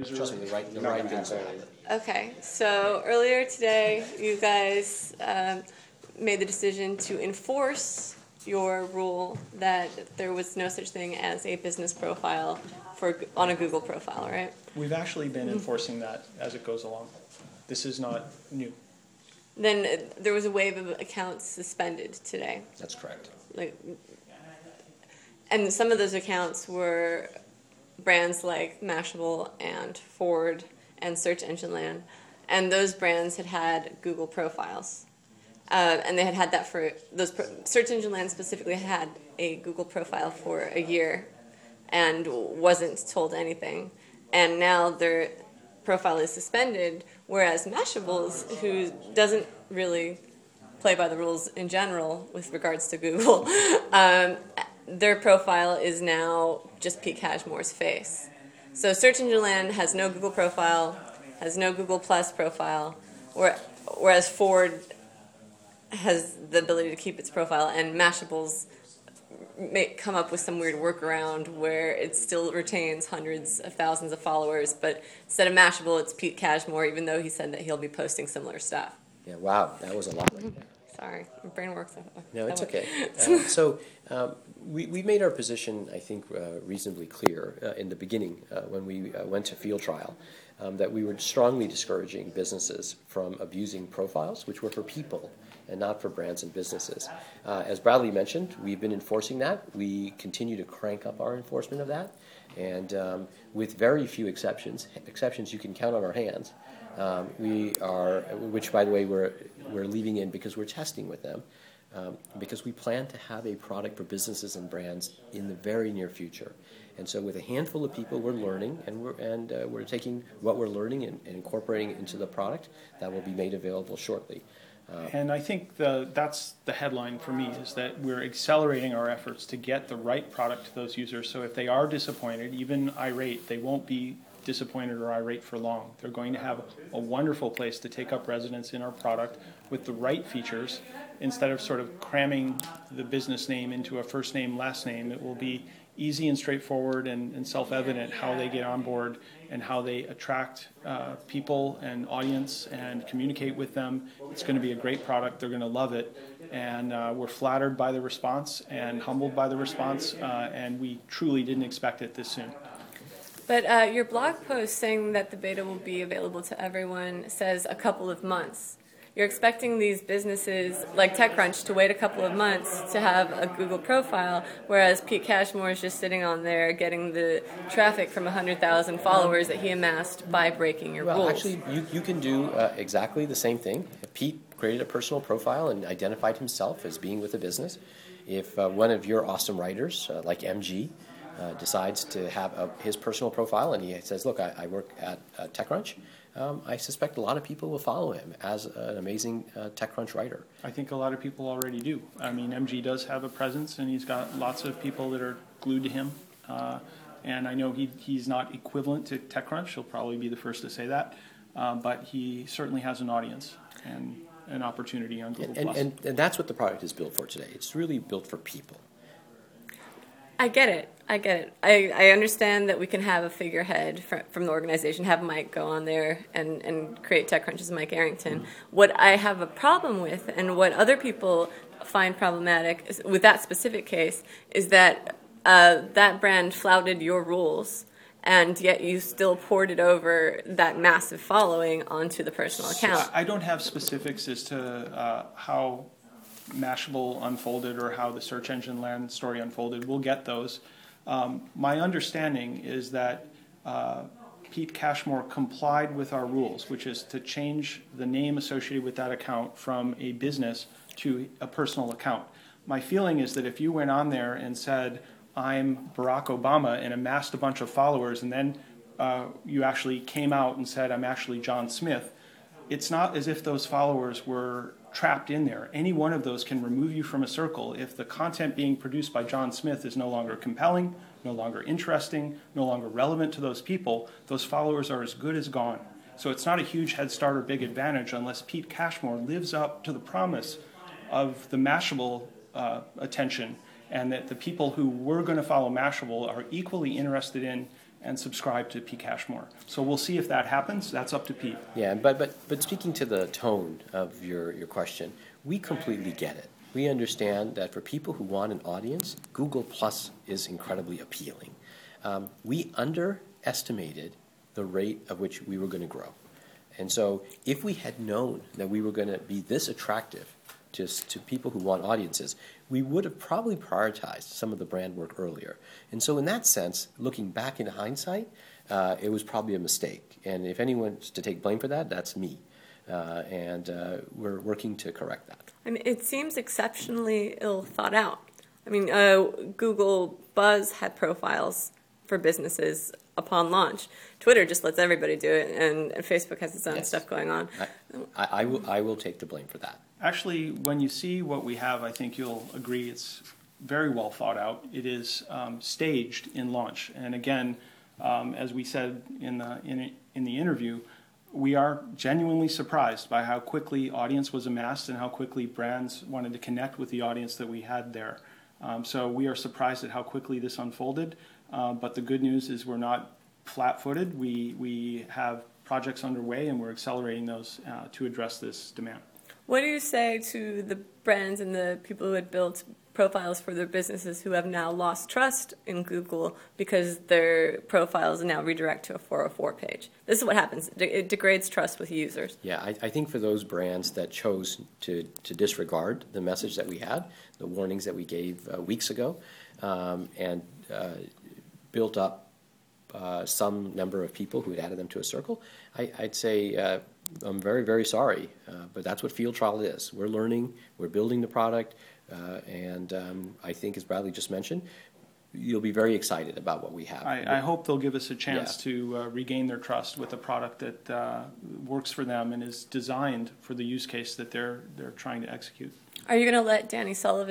user. Trust me, the right things are on it. Okay, so earlier today, you guys made the decision to enforce your rule that there was no such thing as a business profile on a Google profile, right? We've actually been enforcing that as it goes along. This is not new. Then there was a wave of accounts suspended today. That's correct. And some of those accounts were brands like Mashable and Ford and Search Engine Land, and those brands had Google profiles, and they had that for those. Search Engine Land specifically had a Google profile for a year, and wasn't told anything, and now their profile is suspended. Whereas Mashables, who doesn't really play by the rules in general with regards to Google, their profile is now just Pete Cashmore's face. So Search Engine Land has no Google profile, has no Google Plus profile, whereas Ford has the ability to keep its profile, and Mashables may come up with some weird workaround where it still retains hundreds of thousands of followers, but instead of Mashable, it's Pete Cashmore, even though he said that he'll be posting similar stuff. Yeah, wow, that was a lot right there. Sorry, my brain works. No, it's okay. We made our position, I think, reasonably clear in the beginning when we went to field trial, that we were strongly discouraging businesses from abusing profiles, which were for people and not for brands and businesses. As Bradley mentioned, we've been enforcing that. We continue to crank up our enforcement of that, and with very few exceptions you can count on our hands, which by the way we're leaving in because we're testing with them, because we plan to have a product for businesses and brands in the very near future. And so with a handful of people, we're learning, and we're taking what we're learning and incorporating it into the product that will be made available shortly. And I think that's the headline for me, is that we're accelerating our efforts to get the right product to those users. So if they are disappointed, even irate, they won't be disappointed or irate for long. They're going to have a wonderful place to take up residence in our product with the right features. Instead of sort of cramming the business name into a first name, last name, it will be easy and straightforward and self-evident how they get on board and how they attract people and audience and communicate with them. It's going to be a great product. They're going to love it. And we're flattered by the response and humbled by the response, and we truly didn't expect it this soon. But your blog post saying that the beta will be available to everyone says a couple of months. You're expecting these businesses like TechCrunch to wait a couple of months to have a Google profile, whereas Pete Cashmore is just sitting on there getting the traffic from 100,000 followers that he amassed by breaking your rules. Well, actually, you can do exactly the same thing. Pete created a personal profile and identified himself as being with a business. If one of your awesome writers, like MG, decides to have his personal profile and he says, look, I work at TechCrunch, I suspect a lot of people will follow him as an amazing TechCrunch writer. I think a lot of people already do. I mean, MG does have a presence, and he's got lots of people that are glued to him. And I know he's not equivalent to TechCrunch. He'll probably be the first to say that. But he certainly has an audience and an opportunity on Google+. And that's what the product is built for today. It's really built for people. I get it. I understand that we can have a figurehead from the organization, have Mike go on there and create TechCrunch as Mike Arrington. Mm-hmm. What I have a problem with, and what other people find problematic with that specific case, is that that brand flouted your rules, and yet you still ported over that massive following onto the personal account. So I don't have specifics as to how Mashable unfolded or how the Search Engine Land story unfolded. We'll get those. My understanding is that Pete Cashmore complied with our rules, which is to change the name associated with that account from a business to a personal account. My feeling is that if you went on there and said, I'm Barack Obama, and amassed a bunch of followers, and then you actually came out and said, I'm actually John Smith, it's not as if those followers were trapped in there. Any one of those can remove you from a circle if the content being produced by John Smith is no longer compelling, no longer interesting, no longer relevant to those people. Those followers are as good as gone. So it's not a huge head start or big advantage unless Pete Cashmore lives up to the promise of the Mashable attention, and that the people who were going to follow Mashable are equally interested in and subscribe to Pete Cashmore. So we'll see if that happens. That's up to Pete. Yeah, but speaking to the tone of your question, we completely get it. We understand that for people who want an audience, Google Plus is incredibly appealing. We underestimated the rate of which we were going to grow. And so if we had known that we were going to be this attractive to people who want audiences, we would have probably prioritized some of the brand work earlier. And so in that sense, looking back in hindsight, it was probably a mistake. And if anyone's to take blame for that, that's me. And we're working to correct that. I mean, it seems exceptionally ill thought out. I mean, Google Buzz had profiles for businesses upon launch. Twitter just lets everybody do it, and Facebook has its own stuff going on. I will take the blame for that. Actually, when you see what we have, I think you'll agree it's very well thought out. It is staged in launch. And again, as we said in the interview, we are genuinely surprised by how quickly audience was amassed and how quickly brands wanted to connect with the audience that we had there. So we are surprised at how quickly this unfolded. But the good news is we're not flat-footed. We have projects underway, and we're accelerating those to address this demand. What do you say to the brands and the people who had built profiles for their businesses who have now lost trust in Google because their profiles now redirect to a 404 page? This is what happens. It degrades trust with users. Yeah, I think for those brands that chose to disregard the message that we had, the warnings that we gave weeks ago, and built up some number of people who had added them to a circle, I'd say I'm very, very sorry, but that's what field trial is. We're learning, we're building the product, and I think, as Bradley just mentioned, you'll be very excited about what we have. I hope they'll give us a chance to regain their trust with a product that works for them and is designed for the use case that they're trying to execute. Are you going to let Danny Sullivan